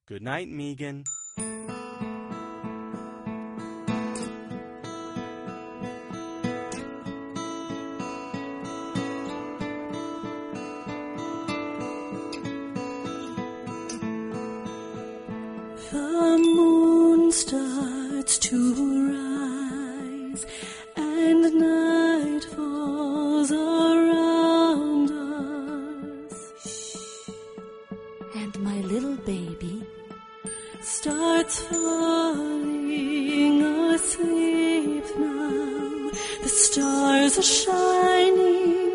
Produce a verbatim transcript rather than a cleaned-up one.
Good night, Megan. The moon starts to rise and night falls around us. And my little baby starts falling asleep now. The stars are shining